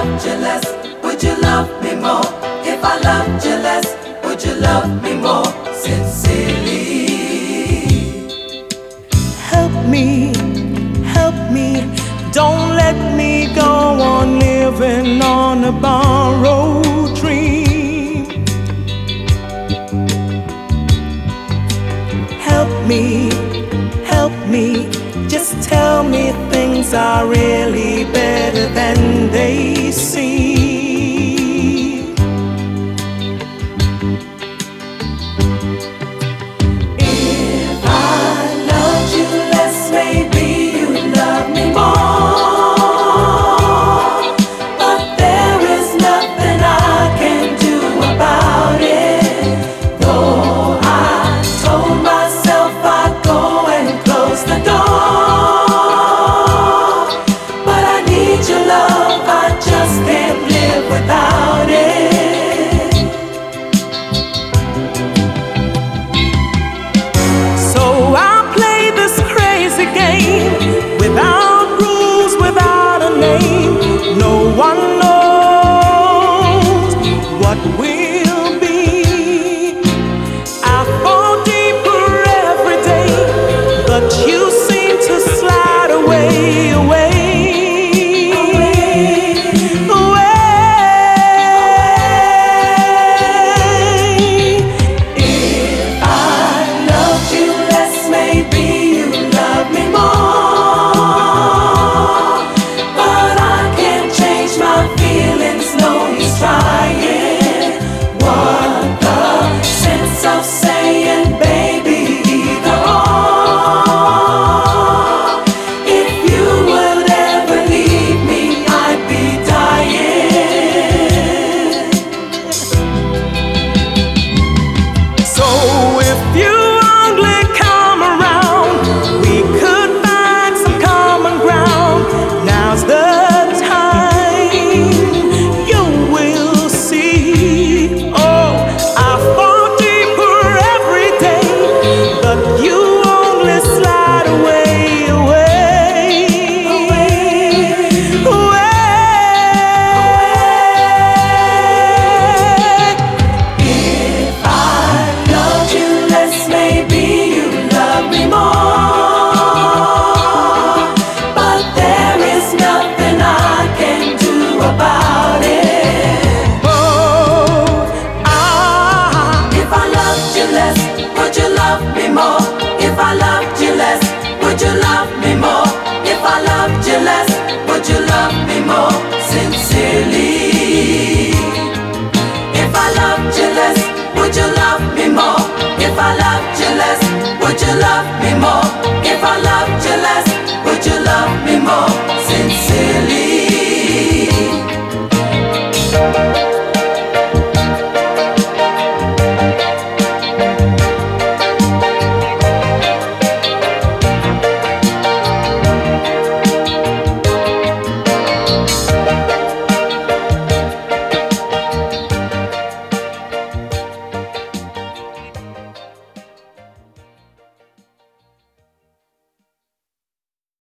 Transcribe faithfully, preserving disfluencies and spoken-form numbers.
loved you less, would you love me more? If I loved you less, would you love me more sincerely? Help me, help me, don't let me go on living on a borrowed dream. Help me, help me, just tell me things are really better than they seem.